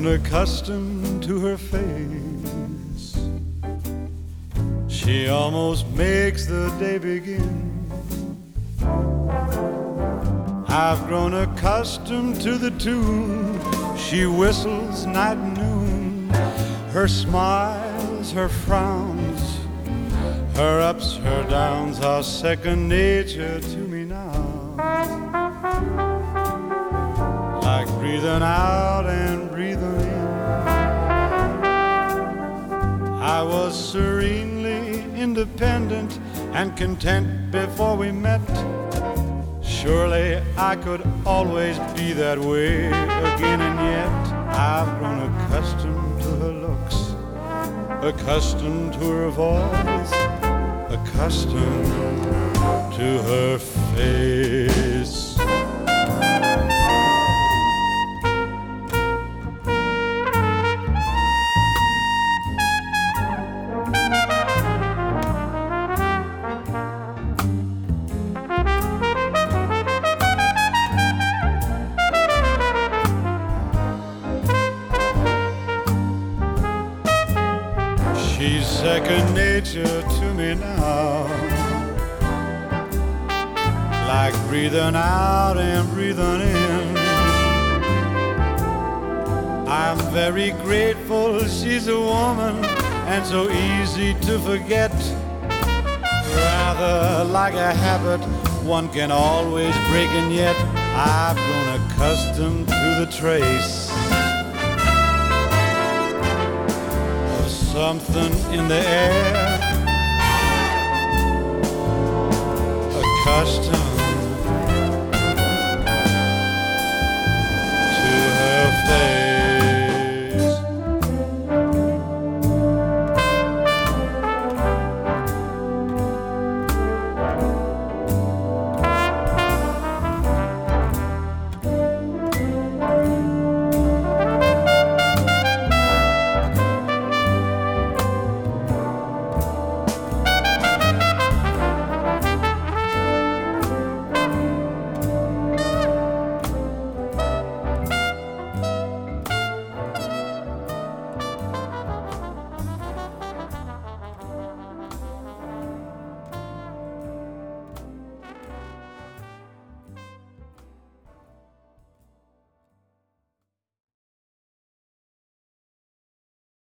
grown accustomed to her face. She almost makes the day begin. I've grown accustomed to the tune she whistles night and noon. Her smiles, her frowns, her ups, her downs are second nature to me now. Like breathing out and breathing in. I was serenely independent and content before we met. Surely I could always be that way again, and yet I've grown accustomed to her looks, accustomed to her voice, accustomed to her face. She's second nature to me now. Like breathing out and breathing in. I'm very grateful she's a woman and so easy to forget. Rather like a habit one can always break, and yet I've grown accustomed to the trace of something in the air, accustomed